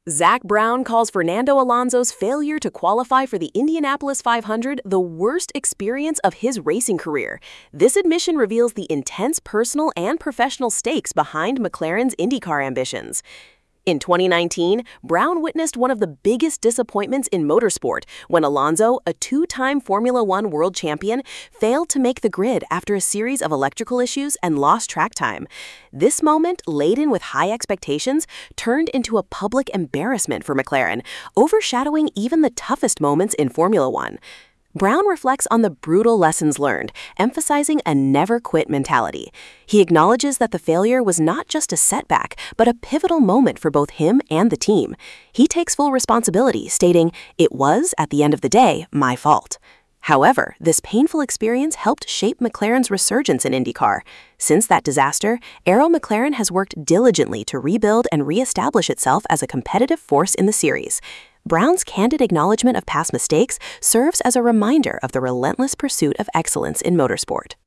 Zach Brown calls Fernando Alonso's failure to qualify for the Indianapolis 500 the worst experience of his racing career. This admission reveals the intense personal and professional stakes behind McLaren's IndyCar ambitions. In 2019, Brown witnessed one of the biggest disappointments in motorsport when Alonso, a two-time Formula One world champion, failed to make the grid after a series of electrical issues and lost track time. This moment, laden with high expectations, turned into a public embarrassment for McLaren, overshadowing even the toughest moments in Formula One. Brown reflects on the brutal lessons learned, emphasizing a never-quit mentality. He acknowledges that the failure was not just a setback, but a pivotal moment for both him and the team. He takes full responsibility, stating, "It was, at the end of the day, my fault." However, this painful experience helped shape McLaren's resurgence in IndyCar. Since that disaster, Arrow McLaren has worked diligently to rebuild and reestablish itself as a competitive force in the series. Brown's candid acknowledgement of past mistakes serves as a reminder of the relentless pursuit of excellence in motorsport.